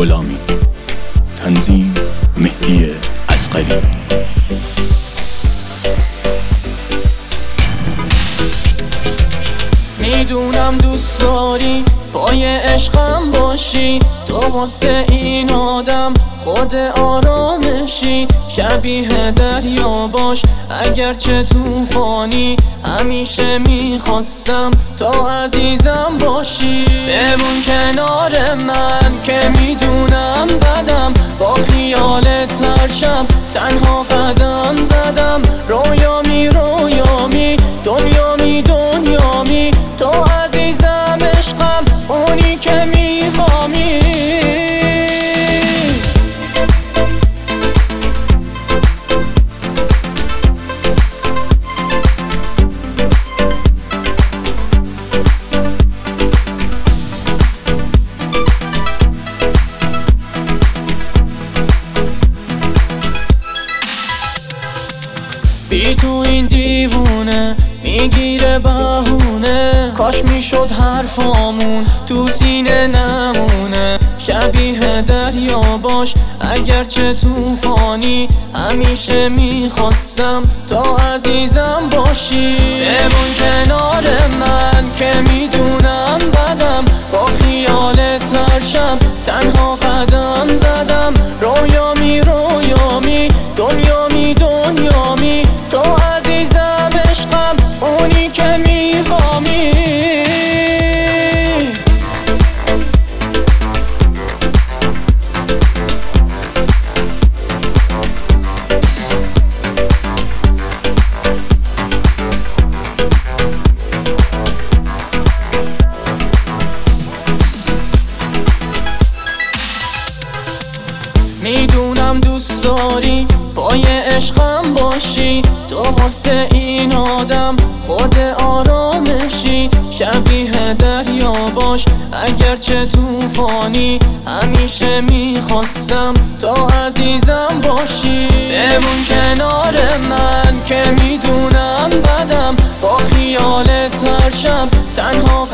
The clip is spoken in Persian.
غلامی. تنظیم مهدی اصغری. میدونم دوست داری پای عشقم باشی، تو واسه این آدم خود آرامشی. شبیه دریا باش اگرچه طوفانی، همیشه میخواستم تا عزیزم باشی. بمون کنار من که میدونم بدم، با خیالت هر شب تنها قدم زدم. رویامی رویامی دنیامی دنیامی، تو عزیزم عشقم اونی که میخوامی. بی تو این دیوونه میگیره بهونه، کاش میشد حرفامون تو سینه نمونه. شبیه دریا باش اگرچه طوفانی، همیشه میخواستم تا عزیزم باشی. بمون کنار من که میدونم بدم، با خیالت هر شب تنها قدم زدم. رویامی رویامی دنیامی دنیامی، تو عزیزم عشقم اونی که میخوامی. میدونم دوست داری پای عشقم باشی، تو واسه این آدم خود آرامشی. شبیه دریا باش اگرچه طوفانی، همیشه میخواستم تا عزیزم باشی. بمون کنار من که میدونم بدم، با خیالت هر شب تنها